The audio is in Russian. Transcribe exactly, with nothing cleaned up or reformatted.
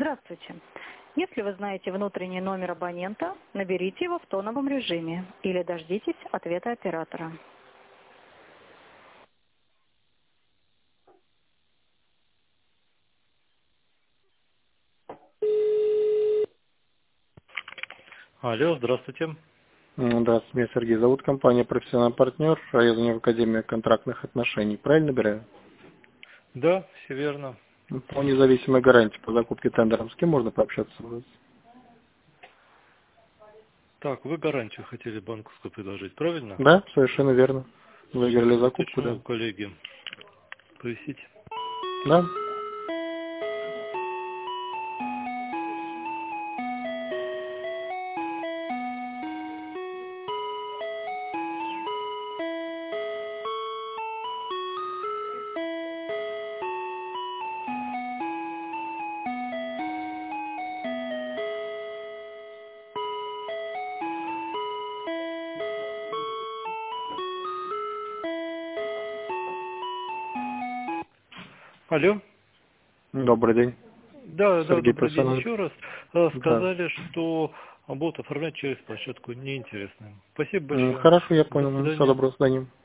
Здравствуйте. Если вы знаете внутренний номер абонента, наберите его в тоновом режиме или дождитесь ответа оператора. Алло, здравствуйте. М, Здравствуйте, меня Сергей зовут, компания «Профессиональный партнер», районная академия контрактных отношений. Правильно набираю? Да, все верно. По независимой гарантии по закупке тендером. С кем можно пообщаться у вас? Так, вы гарантию хотели банковскую предложить, правильно? Да, совершенно верно. Сейчас Выиграли я закупку, уточню да. у коллеги. Поясните. Да. Алло. Добрый день. Да, да, Сергей, добрый день профессиональный. еще раз. Э, Да. Сказали, что будут оформлять через площадку неинтересно. Спасибо М, большое. Хорошо, я До понял. Всего свидания. доброго, с свидания.